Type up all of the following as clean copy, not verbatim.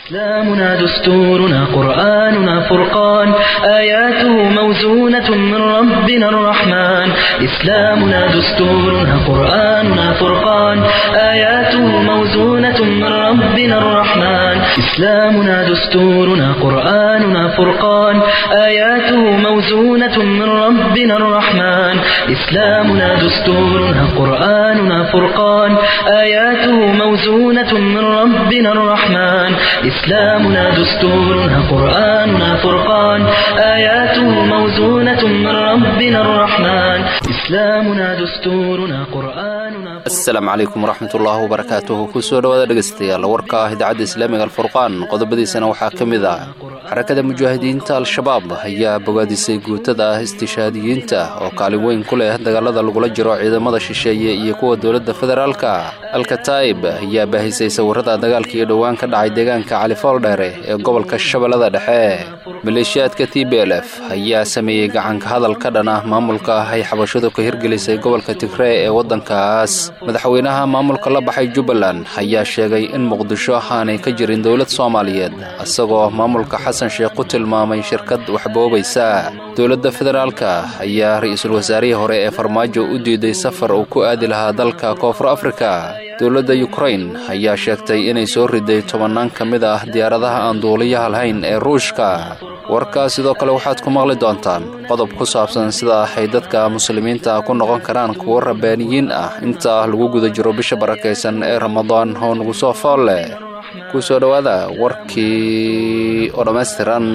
إسلامنا دستورنا قرآننا فرقان آياته موزونة من ربنا الرحمن إسلامنا دستورنا قرآننا فرقان آياته موزونة من ربنا الرحمن إسلامنا دستورنا قرآننا فرقان آياته موزونة من ربنا الرحمن إسلامنا دستورنا قرآننا فرقان آياته موزونة من ربنا الرحمن إسلامنا دستورنا قرآننا فرقان آياته موزونة من ربنا الرحمن إسلامنا دستورنا قرآننا السلام عليكم ورحمة الله وبركاته kusoo dhawaada dhageystayaal warka idaacadda islaamiga alfurqaan qodobadiisana waxaa ka mid ah xarakada mujaahidiinta al-shabaab ayaa bogaadisay guutada istishaadiyiinta oo kaalin weyn ku leh dagaalada lagula jiro ciidamada shisheeye iyo kuwa dawladda federaalka al-kataib ayaa baahisay sawirada dagaalkii dhawaan ka dhacay deegaanka Cali Fooldheere ee gobolka Shabeellada Dhexe maleeshiyaadka TPLF ayaa sameeyay gacan ka hadal ka dhan ah maamulka ay xabashadu ka hirgelisay gobolka Tigray ee wadankaas madaxweynaha maamulka la baxay Jubbaland ayaa sheegay in Muqdisho aanay ka jirin dawlad Soomaaliyeed asagoo maamulka Xasan Sheekh ku tilmaamay shirkad waxboobaysa dawladda federaalka ayaa ra'iisul wasaarihii hore ee Farmaajo u diiday safar uu ku aadi lahaa dalka Koonfur Afrika dawladda Ukraine ayaa sheegtay inay soo riday 10 ka mid ah diyaaradaha aan duuliyaha lahayn ee Ruushka warkaas sidoo kale waxaad ku maqli doontaan qodob ku saabsan sida ay dadka muslimiinta ku noqon karaan kuwa rabbaaniyiin ah inta lagu guda jiro bisha barakeysan ee Ramadaan oo nagu soo foole ku soo dhawaada warkii oo dhameystiran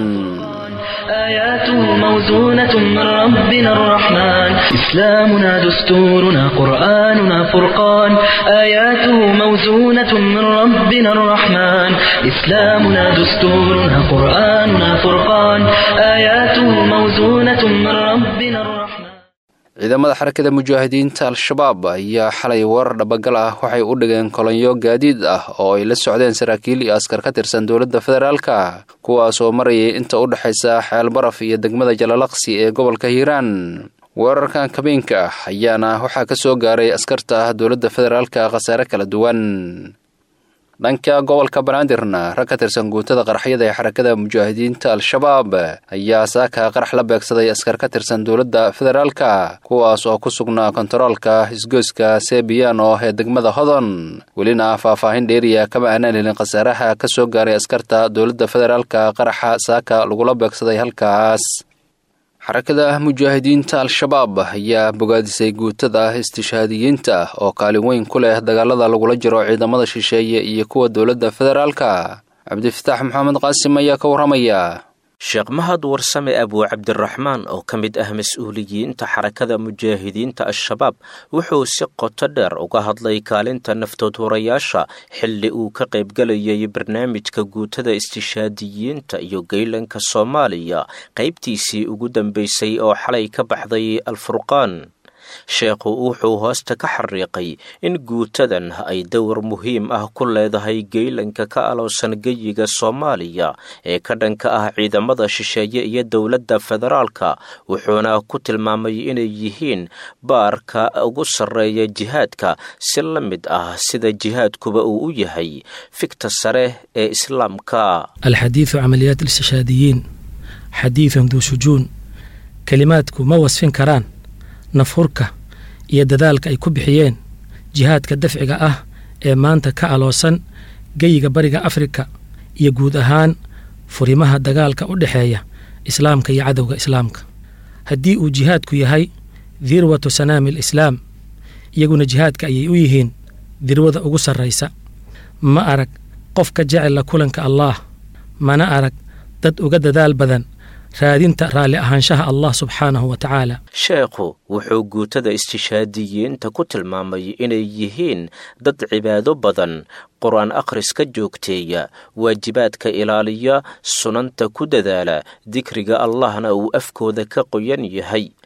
آياته موزونة من ربنا الرحمن إسلامنا دستورنا قرآننا فرقان آياته موزونة من ربنا الرحمن إسلامنا دستورنا قرآننا فرقان آياته موزونة من ربنا الرحمن ciidamada xarakada mujaahidiinta al-shabaab ayaa xalay warar dhabagal ah waxay u dhigeen kolonyo gaadiid ah oo ay la socdeen saraakiil iyo askar ka tirsan dawladda federaalka kuwaas oo marayay inta u dhaxaysa xeel baraf iyo degmada Jalalaqsi ee gobolka Hiiraan weerarkan kabeenka ayaana waxaa ka soo gaaray askarta dawladda federaalka khasaare kala duwan dhanka gobolka Banaadirna rag ka tirsan guutada qaraxyada ee xarakada mujaahidiinta al-shabaab ayaa saaka qarax la beegsaday askar ka tirsan dawladda federaalka kuwaas oo ku sugnaa kontaroolka isgoyska Sebiano ee degmada Hodon welina faahfaahin dheeriya kama aanan helin khasaaraha ka soo gaaray askarta dawladda federaalka qaraxa saaka lagu beegsaday halkaas xarakada mujaahidiinta al-shabaab ayaa bogaadisay guutada istishaadiyiinta oo kaalin weyn ku leh dagaalada lagula jiro ciidamada shisheeye iyo kuwa dawladda federaalka Cabdifataax Maxamed Qaasim ayaa ka waramaya Sheekh Mahad Warsame Abu Cabdiraxmaan oo ka mid ah mas'uuliyiinta xarakada mujaahidiinta al-shabaab wuxuu si qoto dheer uga hadlay kaalinta naftoodurayaasha xilli uu ka qayb galayay barnaamijka guutada istishaadiyiinta iyo geylanka Soomaaliya qaybtiisii ugu dambeysay oo xalay ka baxday al-Furqaan sheekhu wuxuu hoosta ka xariiqay in guutadan ay dowr muhiim ah ku leedahay geylanka ka aloosan geyiga Soomaaliya ee ka dhanka ah ciidamada shisheeye iyo dawladda federaalka wuxuuna ku tilmaamay inay yihiin baarka ugu sareeya jihaadka si la mid ah sida jihaadkuba uu u yahay fikta sare ee islaamka الحديث عمليات الاستشهاديين حديث ذو شجون كلماتكم ما وصفين كران nafurka iyo dadaalka ay ku bixiyeen jihaadka dafciga ah ee maanta ka aloosan geyiga bariga Afrika iyo guud ahaan furimaha dagaalka u dhaxeeya islaamka iyo cadawga islaamka haddii uu jihaadku yahay dirwatu sanaamil islaam iyaguna jihaadka ayay u yihiin dirwada ugu sarreysa ma arag qof ka jecel la kulanka Allah mana arag dad uga dadaal badan raadinta raali ahaanshaha Allah subxaanahu wa ta'ala sheekhu wuxuu guutada istishaadiyiinta ku tilmaamay inay yihiin dad cibaado badan quraan akhriska joogteeya waajibaadka ilaaliya sunanta ku dadaala dikriga Allahna uu afkooda ka qoyan yahay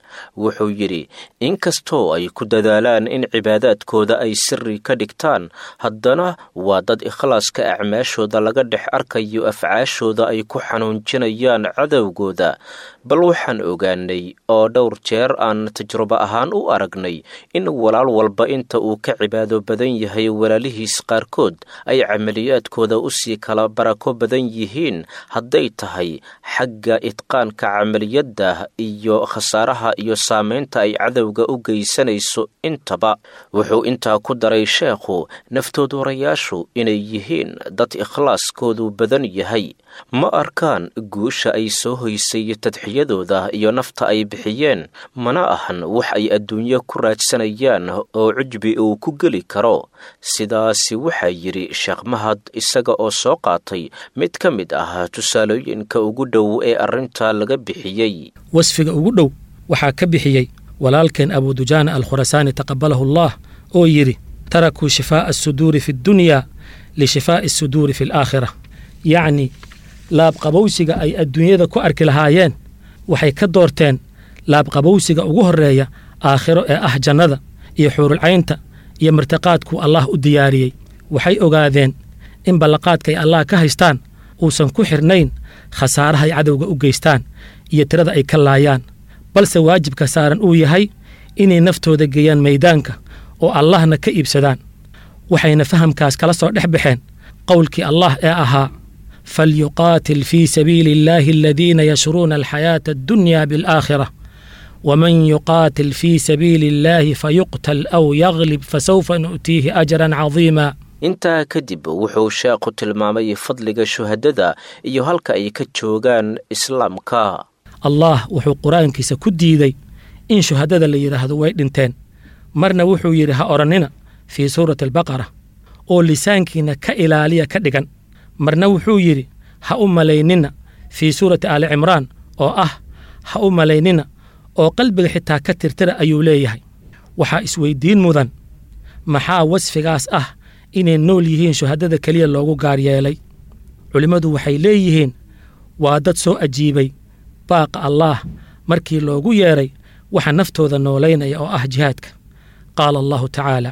wuxuu yidhi inkastoo ay ku dadaalaan in cibaadaadkooda ay sirri ka dhigtaan haddana waa dad ikhlaaska acmaashooda laga dhex arkayo afcaashooda ay ku xanuunjinayaan cadowgooda bal waxaan ogaanay oo dhowr jeer aan tajrubo ahaan u aragnay in walaal walba inta uu ka cibaado badan yahay walaalihiis qaarkood ay camaliyaadkooda usii kala barako badan yihiin hadday tahay xagga idqaanka camaliyadda iyo khasaaraha iyo saamaynta ay cadowga u geysanayso intaba wuxuu intaa ku daray sheekhu naftoodurayaashu inay yihiin dad ikhlaaskoodu badan yahay ma arkaan guusha ay soo hoysay tadxiyadooda iyo nafta ay bixiyeen mana ahan wax ay adduunyo ku raadsanayaan oo cujbi uu ku geli karo sidaasi waxaa yidhi sheekh mahad isaga oo soo qaatay mid ka mid ah tusaalooyinka ugu dhow ee arrinta laga bixiyey wasfiga ugu dhow waxaa ka bixiyey walaalkeen abu dujaana alkhurasaani taqabbalahu allah oo yidhi tarakuu shifaa'a asuduuri fi ddunyaa lishifaa'i asuduuri fi alaakhira yacni laabqabowsiga ay adduunyada ku arki lahaayeen waxay ka doorteen laabqabowsiga ugu horreeya aakhiro ee ah jannada iyo xuurulcaynta iyo martiqaadkuu allah u diyaariyey waxay ogaadeen in ballaqaadkay allah ka haystaan uusan ku xirnayn khasaarahay cadowga u geystaan iyo tirada ay ka laayaan balse waajibka saaran uu yahay inay naftooda geeyaan maydaanka oo allahna ka iibsadaan waxayna fahamkaas kala soo dhex baxeen qowlkii allah ee ahaa falyuqaatil fii sabiili illaahi aladiina yashruuna alxayaata addunyaa bilaakhira waman yuqaatil fii sabiili illaahi fayuqtal aw yaglib fasawfa nu'tiihi ajran cadiima intaa kadib wuxuu sheekhu tilmaamay fadliga shuhadada iyo halka ay ka joogaan islaamka allah wuxuu qur-aankiisa ku diiday in shuhadada la yidhaahdo way dhinteen marna wuxuu yidhi ha odhannina fii suurati albaqara oo lisaankiina ka ilaaliya ka dhigan marna wuxuu yidhi ha u malaynina fii suurati aali cimraan oo ah ha u malaynina oo qalbiga xitaa ka tirtira ayuu leeyahay waxaa isweyddiin mudan maxaa wasfigaas ah inay nool yihiin shuhadada keliya loogu gaar yeelay culimmadu waxay leeyihiin waa dad soo ajiibay baaqa allaah markii loogu yeedhay waxa naftooda noolaynaya oo ah jihaadka qaala allahu tacaala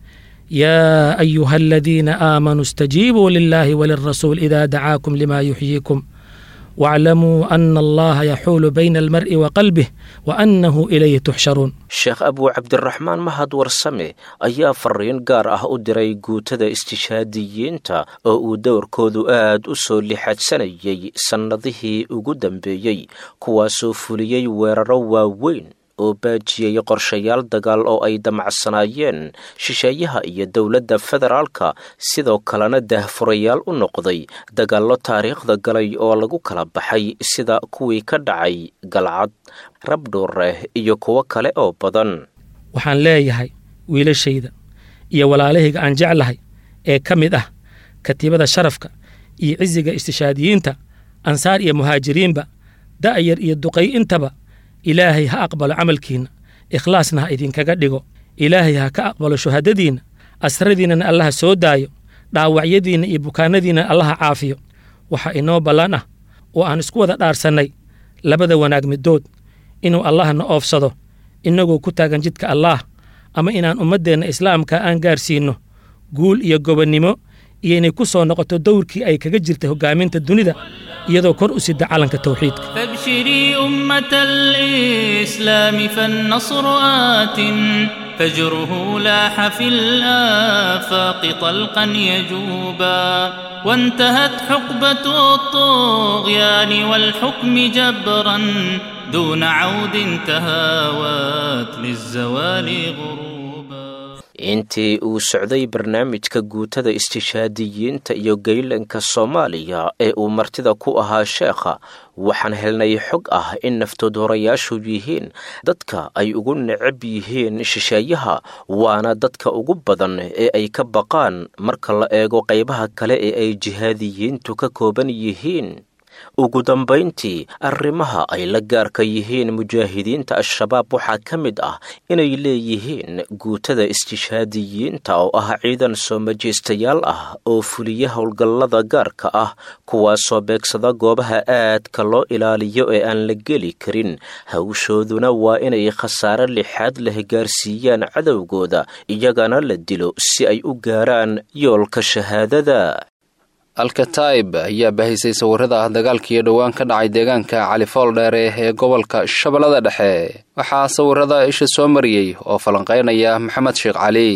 yaa ayuha aladiina aamanuu istajiibuu lilaahi walirasuul idaa dacaakum limaa yuxyiikum waaclamuu ana allaha yaxuulu bayna almar'i wa qalbih wa annahu ilayhi tuxsharuun sheekh abuu cabdiraxmaan mahad warsame ayaa fariin gaar ah u diray guutada istishhaadiyiinta oo uu dowrkoodu aad u soo lixaadsanayay sannadihii ugu dambeeyey kuwaasoo fuliyey weeraro waaweyn oo baajiyey qorshayaal dagaal oo ay damacsanaayeen shisheeyaha iyo dowladda federaalka sidoo kalena daahfurayaal u noqday dagaallo taariikhda galay oo lagu kala baxay sida kuwii ka dhacay galcad rabdhuure iyo kuwo kale oo badan waxaan leeyahay wiilashayda iyo walaalahayga aan jeclahay ee ka mid ah katiibada sharafka iyo cisiga istishhaadiyiinta ansaar iyo muhaajiriinba da'yar iyo duqay intaba ilaahay ha aqbalo camalkiinna ikhlaasna ha idinkaga dhigo ilaahay ha ka aqbalo shuhadadiinna asradiinnana allaha soo daayo dhaawacyadiinna iyo bukaanadiinna allaha caafiyo waxaa inoo ballan ah oo aan isku wada dhaarsannay labada wanaag middood inuu allahna oofsado innagoo ku taagan jidka allaah ama inaan ummaddeenna islaamka aan gaarsiinno guul iyo gobonnimo iyo inay ku soo noqoto dowrkii ay kaga jirtay hoggaaminta dunida iyadoo kor u sida calanka tawxiidka fabshiri ummata alislaami fannasru aatin fajruhu laaxa fi laafaaqi talqan yajuuba وانتهت حقبة الطغيان والحكم جبرا دون عود تهاوت للزوال غروبا intii uu socday barnaamijka guutada istishhaadiyiinta iyo geylanka Soomaaliya ee uu martida ku ahaa sheekha waxaan helnay xog ah in naftoodurayaashu yihiin dadka ay ugu necab yihiin shisheeyaha waana dadka ugu badan ee ay ka baqaan marka la eego qaybaha kale ee ay jihaadiyiintu ka kooban yihiin ugu dambayntii arrimaha ay la gaarka yihiin mujaahidiinta al-shabaab waxaa ka mid ah inay leeyihiin guutada istishhaadiyiinta oo ah ciidan soo majeystayaal ah oo fuliya howlgallada gaarka ah kuwaasoo beegsada goobaha aadka loo ilaaliyo ee aan la geli karin hawshooduna waa inay khasaare lixaad leh gaarsiiyaan cadowgooda iyagana la dilo si ay u gaaraan yoolka shahaadada. alkataib ayaa bahisay sawirada dagaalkii dhowaan ka dhacay deegaanka califool dheere ee gobolka shabeellada dhexe. waxaa sawirada isha soo mariyey oo falanqaynaya maxamed sheekh cali.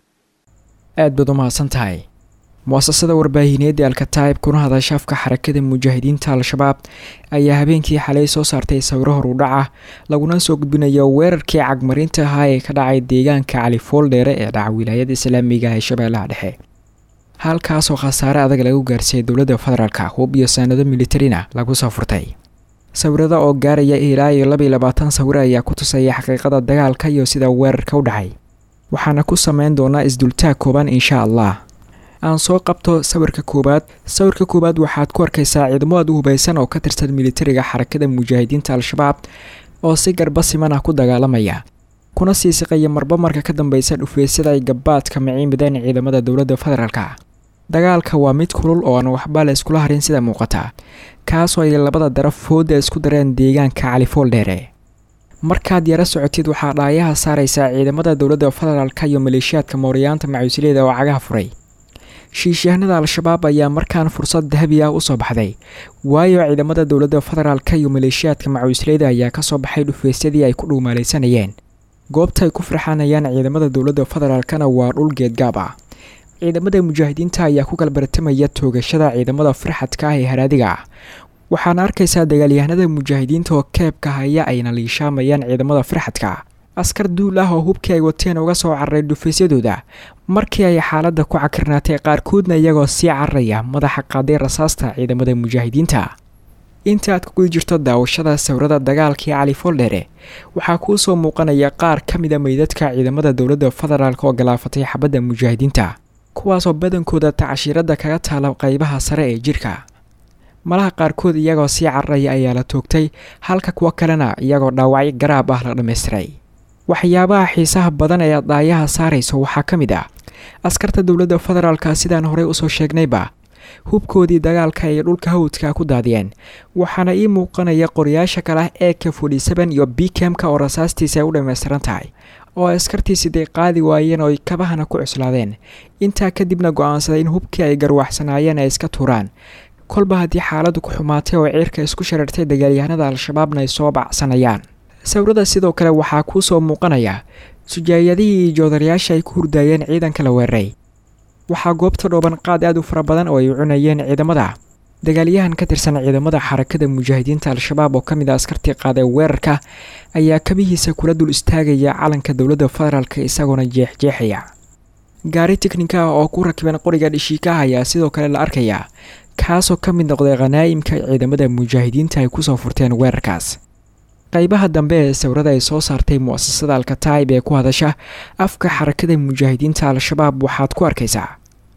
aad baad u mahadsan tahay. mu'asasada warbaahineed ee alkataib kuna hadasha afka xarakada mujaahidiinta al-shabaab ayaa habeenkii xalay soo saartay sawiro horudhaca laguna soo gudbinayo weerarkii cagmarinta ahaa ee ka dhacay deegaanka califool dheere ee dhaca wilaayada islaamiga ee shabeellaha dhexe, halkaasoo khasaare adag lagu gaarsiiyey dowladda federaalka hub iyo saanado militarina lagu soo furtay. sawirada oo gaaraya ilaa iyo 22 sawir ayaa ku tusaya xaqiiqada dagaalka iyo sida weerarka u dhacay, waxaana ku sameyn doonaa isdultaag kooban insha allah. aan soo qabto sawirka koobaad waxaad ku arkaysaa ciidamo aad u hubaysan oo ka tirsan militariga xarakada mujaahidiinta al-shabaab oo si garba siman ah ku dagaalamaya kuna sii siqaya marba marka ka dambeysa dhufeesyada ay gabaadka maciimideen ciidamada dowladda federaalka. dagaalka waa mid kulul oo aan waxba la iskula harin sida muuqata, kaasoo ay labada daraf fooda isku dareen deegaanka califool dheere. markaad yara socotid waxaa dhaayaha saaraysaa ciidamada dowladda federaalka iyo maleeshiyaadka mooriyaanta macuusileeda oo cagaha furay. shiishahanada al-shabaab ayaa markaan fursad dahabi ah u soo baxday, waayo ciidamada dowladda federaalka iyo maleeshiyaadka macuusileeda ayaa ka soo baxay dhufeesyadii ay ku dhuumaalaysanayeen. goobta ay ku farxanayaan ciidamada dowladda federaalkana waa dhul geedgaab ah. ciidamada mujaahidiinta ayaa ku kala baratamaya toogashada ciidamada farxadka ah ee haraadiga ah, waxaana arkaysaa dagaalyahanada mujaahidiinta oo keebka haya ayna liishaamayaan ciidamada farxadka. askar duul ah oo hubkii ay wateen uga soo cararay dhufaysyadooda markii ay xaaladda ku cakirnaatay, qaarkoodna iyagoo sii cararaya madaxa qaaday rasaasta ciidamada mujaahidiinta. inta aad ku guda jirto daawashada sawirada dagaalkii califool dheere waxaa kuu soo muuqanaya qaar ka mid a meydadka ciidamada dowladda federaalka oo galaafatay xabadda mujaahidiinta, kuwaasoo badankooda tacashiirada kaga taala qaybaha sare ee jirka. malaha qaarkood iyagoo sii cararaya ayaa la toogtay, halka kuwa kalena iyagoo dhaawacyo garaab ah la dhammaystiray. waxyaabaha xiisaha badan ee dhaayaha saarayso waxaa ka mid ah askarta dowladda federaalka sidaan horey usoo sheegnayba hubkoodii dagaalka ay dhulka hawdka ku daadiyeen, waxaana ii muuqanaya qoryaasha kale ah AK-47 iyo BKM-ka oo rasaastiisa ay u dhammaystiran tahay, oo askartiisi day qaadi waayeen oo ay kabahana ku cuslaadeen. intaa kadibna go'aansaday in hubkii ay garwaxsanaayeen ay iska tuuraan, kolba haddii xaaladdu ku xumaatay oo ciirka isku sharartay dagaalyahanada al-shabaabna ay soo bacsanayaan. sawirada sidoo kale waxaa kuu soo muuqanaya sujaayadihii iyo joodarayaasha ay ku hurdaayeen ciidanka la weeraray. waxaa goobta dhooban qaad aad u fara badan oo ay cunayeen ciidamada. dagaalyahan ka tirsan ciidamada xarakada mujaahidiinta al-shabaab oo ka mid ah askartii qaaday weerarka ayaa kabihiisa kula dul istaagaya calanka dowladda federaalka isagoona jeexjeexaya. gaari tiknika ah oo ku rakiban qoriga dhishiikaha ayaa sidoo kale la arkayaa, kaasoo ka mid noqday khanaa'imka ciidamada mujaahidiinta ay kusoo furteen weerarkaas. qaybaha dambe ee sawirada ay soo saartay mu'asasada alkataib ee ku hadasha afka xarakada mujaahidiinta al-shabaab waxaad ku arkaysaa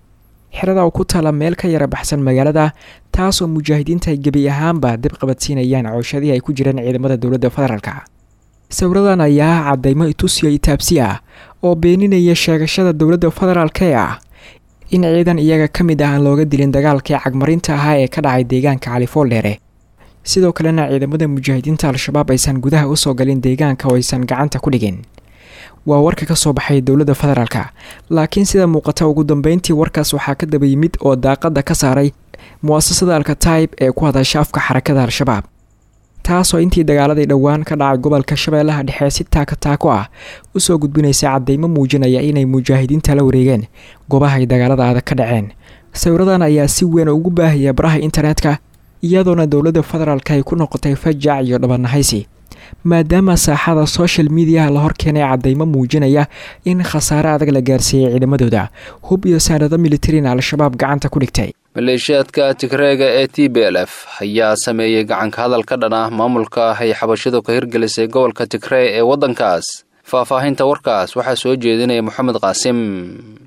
xerada oo ku taala meel ka yara baxsan magaalada, taasoo mujaahidiinta ay gebi ahaanba dib qabadsiinayaan cooshadii ay ku jireen ciidamada dowladda federaalka. sawiradan ayaa cadaymo itusiya itaabsi ah oo beeninaya sheegashada dowladda federaalka ee ah in ciidan iyaga ka mid ah aan looga dilin dagaalkii cagmarinta ahaa ee ka dhacay deegaanka califool dheere. sidoo kalena ciidamada mujaahidiinta al-shabaab aysan gudaha u soo galin deegaanka oo aysan gacanta ku dhigin. waa warka ka soo baxay dowladda federaalka, laakiin sida muuqata ugu dambeyntii warkaas waxaa ka daba yimid oo daaqada ka saaray mu'asasada alkataib ee ku hadasha afka xarakada al-shabaab, taasoo intii dagaaladii dhowaan ka dhacay gobolka shabeellaha dhexe si taako ah usoo gudbinaysa cadaymo muujinaya inay mujaahidiinta la wareegeen goobaha ay dagaalada adag ka dhaceen. sawiradan ayaa si weyn ugu baahaya baraha internetka, iyadoona dowladda federaalka ay ku noqotay fajac iyo dhabanahaysi, maadaama saaxada social mediaha la horkeenay cadaymo muujinaya in khasaare adag la gaarsiiyey ciidamadooda, hub iyo saanado militarina al-shabaab gacanta ku dhigtay. maleeshiyaadka tigreega ee TPLF ayaa sameeyey gacanka hadal ka dhan ah maamulka ay xabashidu ka hirgelisay gobolka Tigray ee waddankaas. faahfaahinta warkaas waxaa soo jeedinaya Maxamed Qaasim.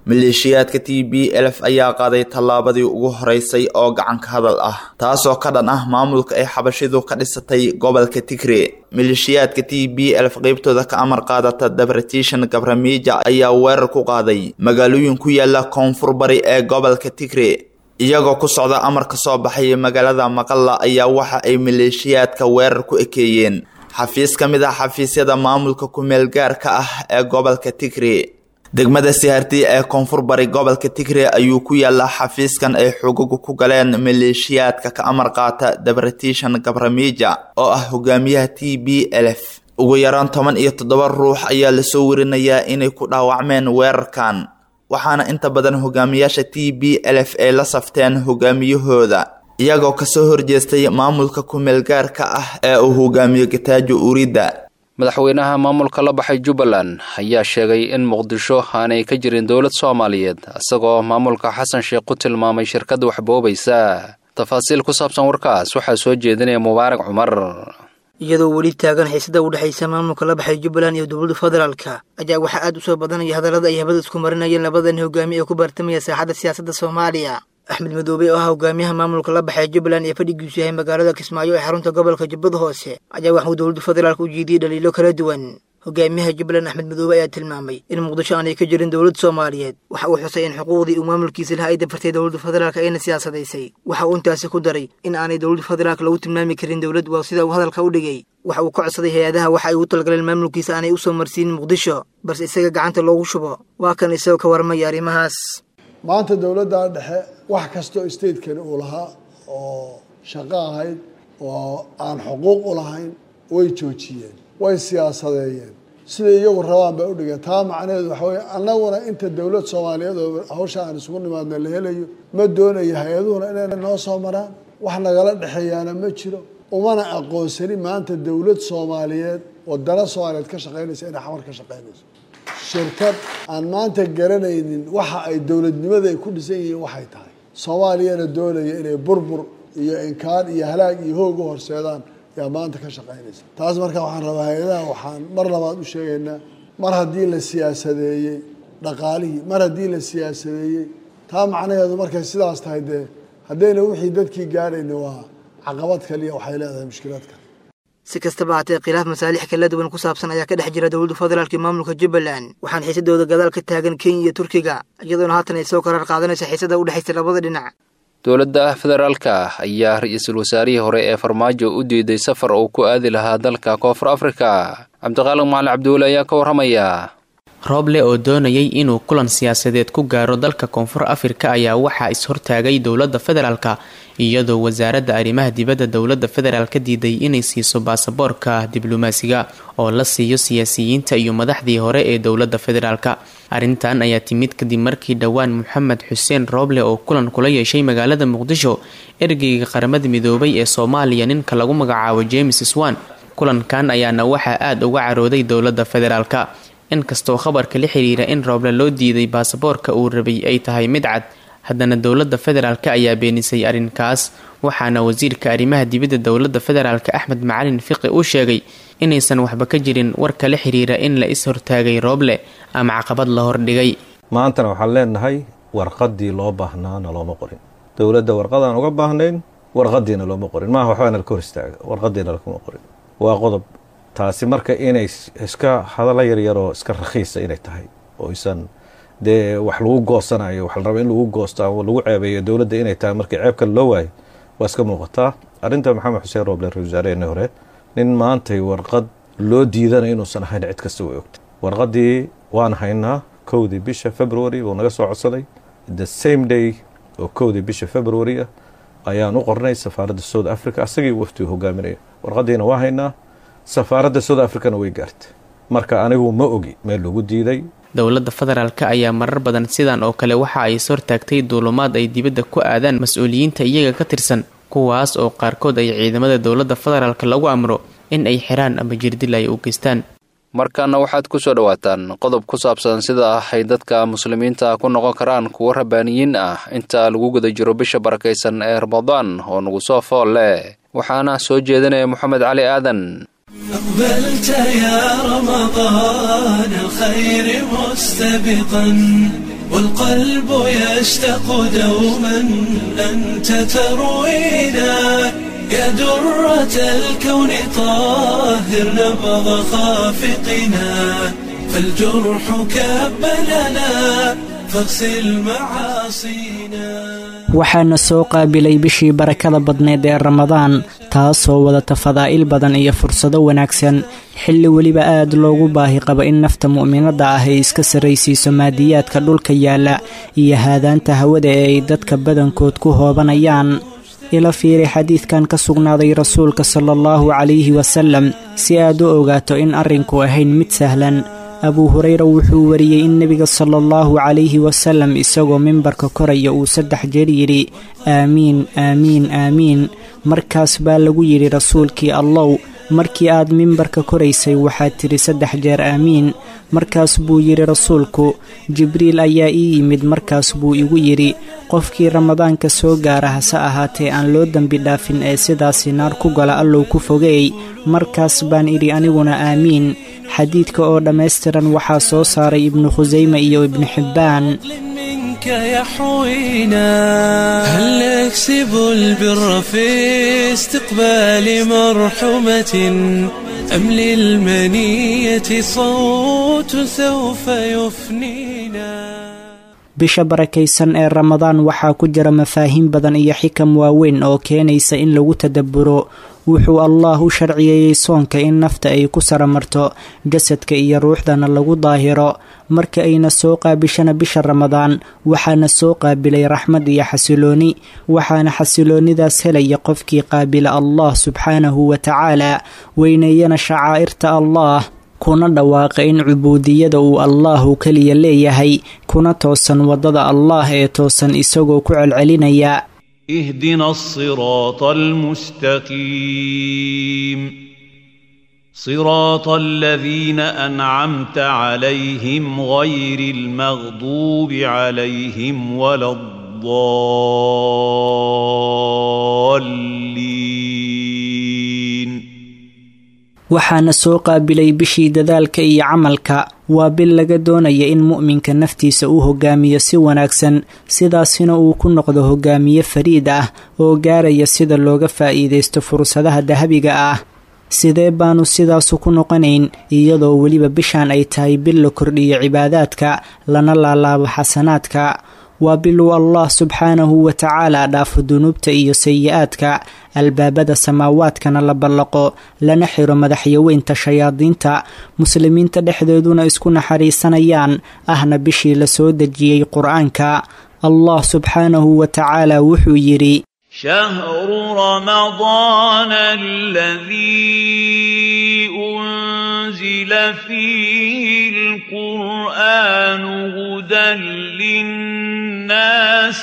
maleeshiyaadka TPLF ayaa qaaday tallaabadii ugu horeysay oo gacan ka hadal ah taasoo ka dhan ah maamulka ay xabashidu ka dhisatay gobolka Tigray. maleeshiyaadka TPLF qaybtooda ka amar qaadata Debretsion Gabramiija ayaa weerar ku qaaday magaalooyin ku yaala koonfur bari ee gobolka Tigray. iyagoo ku socda amar ka soo baxay magaalada Maqalla ayaa waxa ay maleeshiyaadka weerar ku ekeeyeen xafiis ka mid ah xafiisyada maamulka ku meel gaarka ah ee gobolka Tigray. degmada Siharti ee koonfur bari gobolka Tigray ayuu ku yaala xafiiskan ay xoogag ku galeen maleeshiyaadka ka amar qaata Debretsion Gabramiija oo ah hogaamiyaha TPLF. ugu yaraan 17 ruux ayaa la soo warinayaa inay ku dhaawacmeen weerarkan, waxaana inta badan hogaamiyaasha TPLF ay la safteen hogaamiyahooda iyagoo ka soo horjeestay maamulka ku meel gaarka ah ee uu hogaamiyo Getajo Urida. madaxweynaha maamulka la baxay Jubbaland ayaa sheegay in Muqdisho aanay ka jirin dawlad Soomaaliyeed asagoo maamulka Xasan Sheekh ku tilmaamay shirkad wax boobaysa. tafaasiil ku saabsan warkaas waxaa soo jeedinaya Mubaarak Cumar. iyadoo weli taagan xiisada u dhaxaysa maamulka la baxay Jubbaland iyo dowladda federaalka ayaa waxa aad u soo badanaya hadallada ay habada isku marinayeen labadan hogaamiye ee ku bartamaya saaxadda siyaasadda Soomaaliya. Axmed Madoobe oo ah hogaamiyaha maamulka la baxay Jubbaland ee fadhigiisu yahay magaalada Kismaayo ee xarunta gobolka Jubbada Hoose ayaa waxa uu dowladda federaalka u jeediyay dhaliilo kala duwan. hogaamiyaha Jubbaland Axmed Madoobe ayaa tilmaamay in Muqdisho aanay ka jirin dowlad Soomaaliyeed. waxa uu xusay in xuquuqdii uu maamulkiisa lahaa ay dafartay dowladda federaalka ayna siyaasadaysay. waxa uu intaasi ku daray in aanay dowladda federaalka lagu tilmaami karin dowlad waa sida uu hadalka u dhigay. waxa uu ka codsaday hay'adaha waxa ay u talgaleen maamulkiisa aanay u soo marsiin Muqdisho balse isaga gacanta loogu shubo. waa kan isagoo ka warmay arrimahaas. maanta dowladda dhexe wax kasto state-kan uu lahaa oo shaqo ahayd oo aan xuquuq u lahayn way joojiyeen, way siyaasadeeyeen, sida iyagu rabaan bay u dhigeen. taa macnaheedu waxa weeye annaguna inta dowlad Soomaaliyeed oo hawsha aan isugu nimaadna la helayo ma doonayo hay-aduhuna inay noo soo maraan, wax nagala dhexeeyaana ma jiro. umana aqoonsanin maanta dowlad Soomaaliyeed oo dana Soomaaliyeed ka shaqeynaysa inay xamar ka shaqeynayso. shirkad aan maanta garanaynin waxa ay dowladnimada ay ku dhisan yihiin waxay tahay. Soomaaliyana doonaya inay burbur iyo inkaan iyo halaag iyo hoog u horseedaan yaa maanta ka shaqeynaysa. taas marka waxaan rabaa hay'adaha waxaan mar labaad u sheegaynaa mar haddii la siyaasadeeyey dhaqaalihii, mar haddii la siyaasadeeyey taa macnaheedu markay sidaas tahay dee haddayna wixii dadkii gaadhayna waa caqabad kaliya waxay leedahay mushkilad kale. si kastaba haatee khilaaf masaalix kala duwan ku saabsan ayaa ka dhex jira dowladda federaalka iyo maamulka Jubbaland waxaan xiisadooda gadaal ka taagan Kenya iyo Turkiga iyadoona haatan ay soo karar qaadanaysa xiisada u dhaxaysa labada dhinac. dowladda federaalka ayaa ra'iisul wasaarihii hore ee Farmaajo u diiday safar uu ku aadi lahaa dalka Koonfur Afrika. Cabdiqaalim Macalin Cabdulle ayaa ka warramaya. Roble oo doonayay inuu kulan siyaasadeed ku gaaro dalka Koonfur Afrika ayaa waxaa is hortaagay dowladda federaalka iyadoo wasaaradda arrimaha dibadda dowladda federaalka diiday inay siiso baasaboorka diblomaasiga oo la siiyo siyaasiyiinta iyo madaxdii hore ee dowladda federaalka. arrintan ayaa timid kadib markii dhawaan Maxamed Xuseen Roble oo kulan kula yeeshay magaalada Muqdisho ergeyga qaramada midoobay ee Soomaaliya ninka lagu magacaabo James Swan. kulankan ayaana waxaa aad uga carooday dowladda federaalka. inkastoo khabarka la xiriira in Roble loo diiday baasaboorka uu rabay ay tahay mid cad, haddana dowladda federaalka ayaa beenisay arrinkaas. waxaana wasiirka arrimaha dibadda dowladda federaalka Axmed Macalin Fiqi uu sheegay inaysan waxba ka jirin warka la xiriira in la is hortaagay Roble ama caqabad la hordhigay. maantana waxaan leenahay warqadii loo baahnaana looma qorin. dowladda warqadaan uga baahnayn warqadiina looma qorin. maaha waxbaana ka hor istaaga, warqadiina lakuma qorin. waa qodob. taasi marka inay iska hadalla yaryaroo iska rakhiisa inay tahay oo isan dee wax lagu goosanayo wax la rabo in lagu goosto ama lagu ceebeeyo dowladda inay tahay markii ceeb kale loo waayo waa iska muuqataa. arrinta Maxamed Xuseen Roble ra-iisul wasaarihii hore nin maantay warqad loo diidanayo inuusan ahayn cid kasta way ogtay. warqadii waan haynaa 1 bisha February uu naga soo codsaday. the same day oo 1 bisha February ayaan u qornay safaaradda South Africa asagii waftigu hogaaminaya. warqadiina waa haynaa, safaaradda South Africa way gaartay. marka anigu ma ogi meel lagu diiday. dowladda federaalka ayaa marar badan sidan oo kale waxa ay soo taagtay duulumaad ay dibadda ku aadaan mas'uuliyiinta iyaga ka tirsan, kuwaas oo qaarkood ay ciidamada dowladda federaalka lagu amro in ay xiraan ama jirdil ay u geystaan. markaana waxaad ku soo dhawaataan qodob ku saabsan sida ay dadka muslimiinta ku noqon karaan kuwa rabbaaniyiin ah inta lagu guda jiro bisha barakaysan ee Ramadaan oo nagu soo fool leh. waxaana soo jeedinaya Maxamed Cali Aadan. أقبلت يا رمضان الخير مستبقا والقلب يشتاق دوما أنت تروينا يا درة الكون طاهر نبض خافقنا فالجرح كبلنا فاغسل معاصينا. waxaana soo qaabilay bishii barakada badneed ee ramadaan taasoo wadata fadaa'il badan iyo fursado wanaagsan xilli weliba aad loogu baahi qabo in nafta mu'minadda ah ay iska sarraysiiso maadiyaadka dhulka yaalla iyo haadaanta hawada ee ay dadka badankood ku hoobanayaan. ila fiiri xadiidkan ka sugnaaday rasuulka sala allahu calayhi wasalam si aad u ogaato in arrinku ahayn mid sahlan. abuu hurayra wuxuu wariyey in nebiga sala allahu calayhi wasalam isagoo mimbarka koraya uu 3 jeer yidhi aamiin aamiin aamiin. markaas baa lagu yidhi rasuulkii allow markii aad mimbarka koraysay waxaad tidhi 3 jeer aamiin. markaas buu yidhi rasuulku jibriil ayaa ii yimid markaas buu igu yidhi qofkii ramadaanka soo gaara hase ahaatee aan loo dembi dhaafin ee sidaasi naar ku gala allow ku fogeey. markaas baan idhi aniguna aamiin. xadiidka oo dhammaystiran waxaa soo saaray ibnu khusayme iyo ibnu xibbaan. يحوينا هل نكسب البر في استقبال مرحمة أم للمنية صوت سوف يفنينا. bisha barakaysan ee ramadaan waxaa ku jira mafaahiim badan iyo xikam waaweyn oo keenaysa in lagu tadabburo. wuxuu allah u sharciyeeyey soonka in nafta ay ku saramarto jasadka iyo ruuxdana lagu daahiro. marka ayna soo qaabishana bisha ramadaan waxaana soo qaabilay raxmad iyo xasilooni, waxaana xasiloonidaas helaya qofkii qaabila allah subxaanahu wa tacaala weyneeyana shacaa'irta allah kuna dhawaaqa in cubuudiyada uu allahu keliya leeyahay kuna toosan waddada allah ee toosan isagoo ku celcelinaya اهدنا الصراط المستقيم صراط الذين أنعمت عليهم غير المغضوب عليهم ولا الضالين. waxaana soo qaabilay bishii dadaalka iyo camalka. waa bil laga doonaya in mu'minka naftiisa uu hogaamiyo si wanaagsan, sidaasina uu ku noqdo hogaamiye fariid ah oo gaaraya sida looga faa'iidaysto fursadaha dahabiga ah. sidee baanu sidaasu ku noqonayn iyadoo weliba bishaan ay tahay bil la kordhiyo cibaadaadka lana laalaabo xasanaadka? waa biluu allah subxaanahu wa tacaala dhaafo dunuubta iyo sayi-aadka, albaabada samaawaadkana la ballaqo, lana xiro madaxyaweynta shayaadiinta, muslimiinta dhexdeeduna isku naxariisanayaan, ahna bishii la soo dejiyey qur-aanka. allah subxaanahu wa tacaala wuxuu yidhi شهر رمضان الذي أنزل فيه القرآن هدى للناس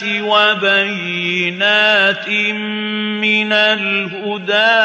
وبينات من الهدى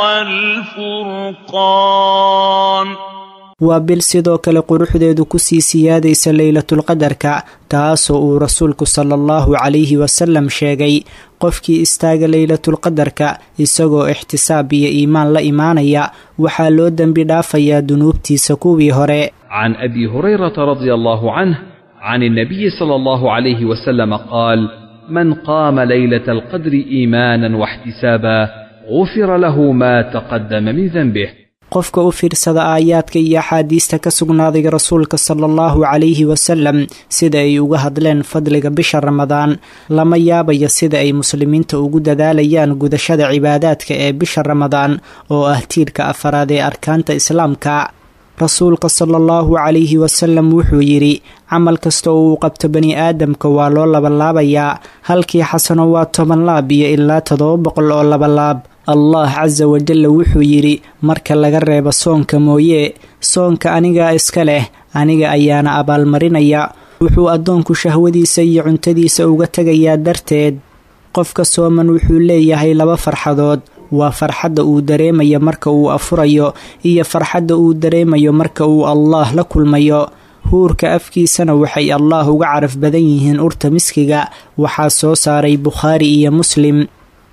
والفرقان. waa bil sidoo kale quruxdeedu ku sii siyaadaysa leylatulqadarka, taasoo uu rasuulku sala allahu calayhi wasalam sheegay qofkii istaaga leylatulqadarka isagoo ixtisaab iyo iimaan la imaanaya waxaa loo dembi dhaafayaa dunuubtiisa kuwii hore. can abi hurayrata radia allahu canh can الnabiyi sala allahu calayhi wasalam qaal man qaama leylata alqadri iimaanan waxtisaaba gufira lahu ma taqadama min denbih. qofka u fiirsada aayaadka iyo axaadiista ka sugnaaday rasuulka sala allahu calayhi wasalam sida ay uga hadleen fadliga bisha ramadaan, lama yaabayo sida ay muslimiinta ugu dadaalayaan gudashada cibaadaadka ee bisha ramadaan oo ah tiirka afaraad ee arkaanta islaamka. rasuulka sala allahu calayhi wasalam wuxuu yidhi camal kasta oo uu qabto bani aadamka waa loo labalaabayaa, halkii xasano waa 10 laab iyo ilaa 700 oo labalaab. allah casa wajalla wuxuu yidhi marka laga reebo soonka mooye, soonka anigaa iska leh, aniga ayaana abaalmarinaya. wuxuu addoonku shahwadiisa iyo cuntadiisa uga tegayaa darteed. qofka sooman wuxuu leeyahay 2 farxadood, waa farxadda uu dareemayo marka uu afurayo iyo farxadda uu dareemayo marka uu allah la kulmayo. huurka afkiisana waxay allah uga caraf badan yihiin urta miskiga. waxaa soo saaray bukhaari iyo muslim.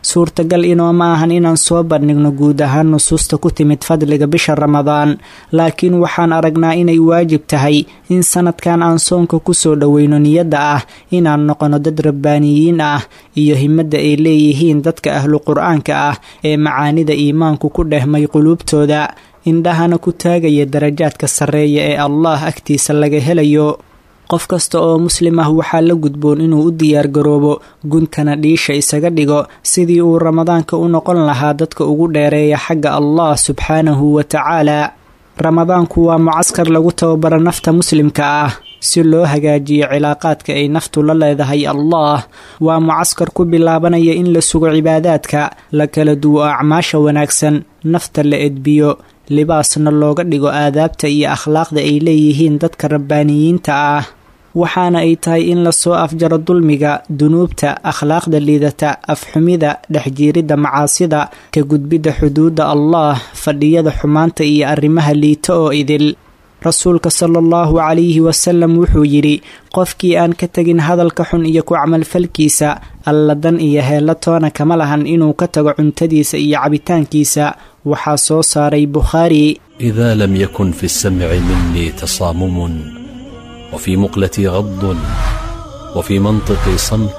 suurtagal inooma ahan inaan soo bandhigno guud ahaan nusuusta ku timid fadliga bisha ramadaan laakiin waxaan aragnaa inay waajib tahay in sanadkan aan soonka kusoo dhoweyno niyadda ah inaan noqono dad rabbaaniyiin ah iyo himadda ay leeyihiin dadka ahlu qur-aanka ah ee macaanida iimaanku ku dhehmay quluubtooda indhahana ku taagaya darajaadka sarreeya ee allah agtiisa laga helayo qof kasta oo muslim ah waxaa la gudboon inuu u diyaargaroobo guntana dhiisha isaga dhigo sidii uu ramadaanka u noqon lahaa dadka ugu dheereeya xagga allah subxaanahu wa tacaala ramadaanku waa mucaskar lagu tababaro nafta muslimka ah si loo hagaajiyo cilaaqaadka ay naftu la leedahay allah waa mucaskar ku bilaabanaya in la sugo cibaadaadka la kala duwo acmaasha wanaagsan nafta la edbiyo libaasna looga dhigo aadaabta iyo akhlaaqda ay leeyihiin dadka rabbaaniyiinta ah waxaana ay tahay in lasoo afjaro dulmiga dunuubta akhlaaqda liidata afxumida dhexjiiridda macaasida ka gudbidda xuduudda allah fadhiyada xumaanta iyo arrimaha liita oo idil rasuulka sala allahu calayhi wasalam wuxuu yidhi qofkii aan ka tegin hadalka xun iyo ku camalfalkiisa alladan iyo heella toona kama lahan inuu ka tago cuntadiisa iyo cabitaankiisa waxaa soo saaray bukhaari إذا لم يكن في السمع مني تصامم وفي مقلتي غض وفي منطقي صمت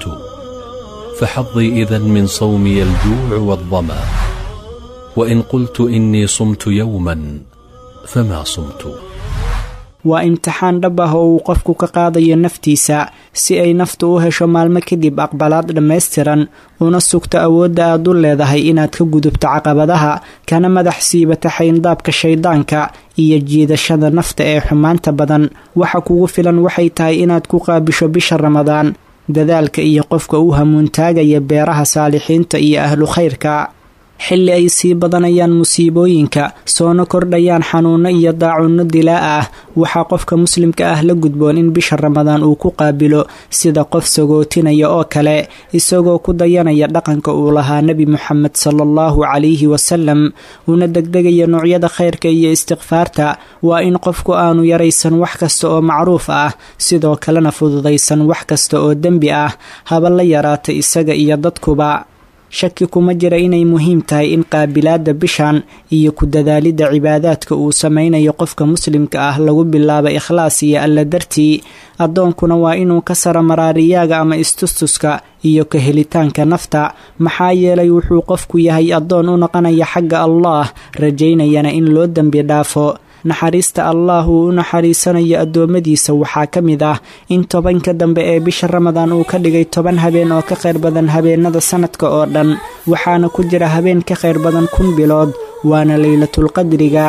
فحظي إذن من صومي الجوع والظما وإن قلت إني صمت يوما فما صمت waa imtixaan dhab ah oo uu qofku ka qaadayo naftiisa si ay naftu u hesho maalmo kadib aqbalaad dhammaystiran una sugto awoodda aad u leedahay inaad ka gudubto caqabadaha kana madax siibata xayndaabka shaydaanka iyo jiidashada nafta ee xumaanta badan waxa kugu filan waxay tahay inaad ku qaabisho bisha ramadaan dadaalka iyo qofka u hamuuntaagaya beeraha saalixiinta iyo ahlu khayrka xilli ay sii badanayaan musiibooyinka soona kordhayaan xanuuno iyo daacunno dilaa ah waxaa qofka muslimka ah la gudboon in bisha ramadaan uu ku qaabilo sida qof sagootinaya oo kale isagoo ku dayanaya dhaqanka uu lahaa nebi moxamed sala allahu calayhi wasalam una degdegaya noocyada khayrka iyo istikfaarta waa in qofku aanu yaraysan wax kasta oo macruuf ah sidoo kalena fududaysan wax kasta oo dembi ah haba la yaraata isaga iyo dadkuba shaki kuma jira inay muhiim tahay in qaabilaadda bishan iyo ku dadaalidda cibaadaadka uu samaynayo qofka muslimka ah lagu bilaabo ikhlaas iyo alla dartii addoonkuna waa inuu ka sara maraariyaaga ama istustuska iyo ka helitaanka nafta maxaa yeelay wuxuu qofku yahay addoon u noqonaya xagga allah rajaynayana in loo dembi dhaafo naxariista allah uu u naxariisanayo addoommadiisa waxaa ka mid ah in tobanka dambe ee bisha ramadaan uu ka dhigay 10 habeen oo ka khayr badan habeenada sanadka oo dhan waxaana ku jira habeen ka khayr badan 1,000 bilood waana laylatulqadriga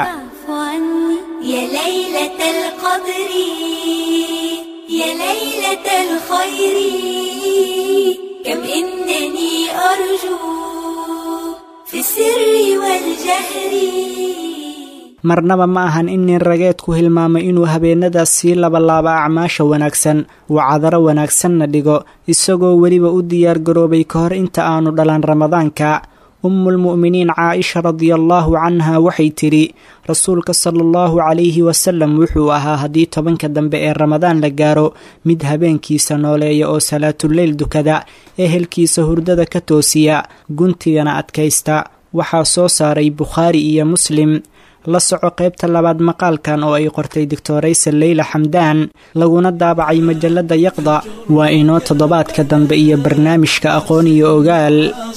يا ليلة القدر يا ليلة الخير كم إنني أرجو في السر والجهر marnaba ma ahan in nin rageedku hilmaamay inuu habeenadaas sii labalaaba acmaasha wanaagsan wacadaro wanaagsanna dhigo isagoo weliba u diyaargaroobay ka hor inta aanu dhalan ramadaanka ummulmu'miniin caaisha radiallaahu canha waxay tidhi rasuulka sala allahu calayhi wasalam wuxuu ahaa haddii 10 dambe ee ramadaan la gaaro mid habeenkiisa nooleeya oo salaatuleyl dukada ehelkiisa hurdada ka toosiya guntigana adkaysta waxaa soo saaray bukhaari iyo muslim la soco qaybta labaad maqaalkan oo ay qortay doctoraysa leyla xamdaan laguna daabacay majalada yaqda waa inoo toddobaadka dambe iyo barnaamijka aqoon iyo ogaal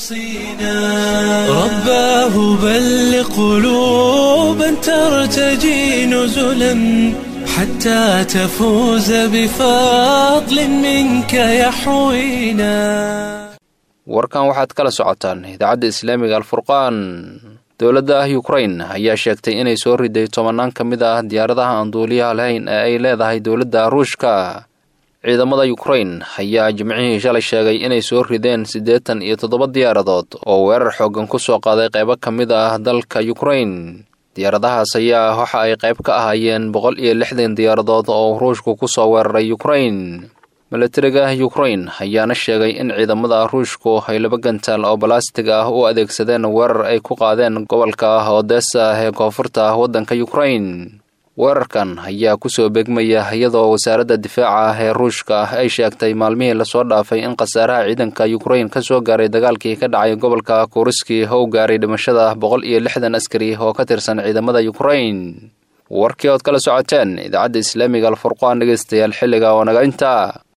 رباه بلغ قلوبا ترتجي نزلا حتى تفوز بفضل منك يحوينا warkan waxaad kala socotaan idaacadda islaamiga alfurqaan dowladda Ukraine ayaa sheegtay inay soo riday 10 ka mid ah diyaaradaha aan duuliyaha lahayn ee ay leedahay dowladda Ruushka. ciidamada Ukraine ayaa jimcihii shalay sheegay inay soo rideen 87 diyaaradood oo weerar xooggan ku soo qaaday qaybo ka mid ah dalka Ukraine. diyaaradahaas ayaa waxa ay qayb ka ahaayeen 160 diyaaradood oo Ruushku ku soo weeraray Ukraine. milatariga Ukraine ayaana sheegay in ciidamada Ruushku ay 2 gantaal oo balaastig ah u adeegsadeen weerar ay ku qaadeen gobolka Odessa ee koonfurta waddanka Ukraine. weerarkan ayaa kusoo begmaya iyadoo wasaaradda difaaca ah ee ruushka ay sheegtay maalmihii lasoo dhaafay in khasaaraha ciidanka Ukraine ka soo gaaray dagaalkii ka dhacay gobolka Kursk oo gaaray dhimashada 160 askari oo ka tirsan ciidamada Ukraine. warkii ood kala socoteen idaacadda Islaamiga Al Furqaan dhageystayaal xilliga oo naga inta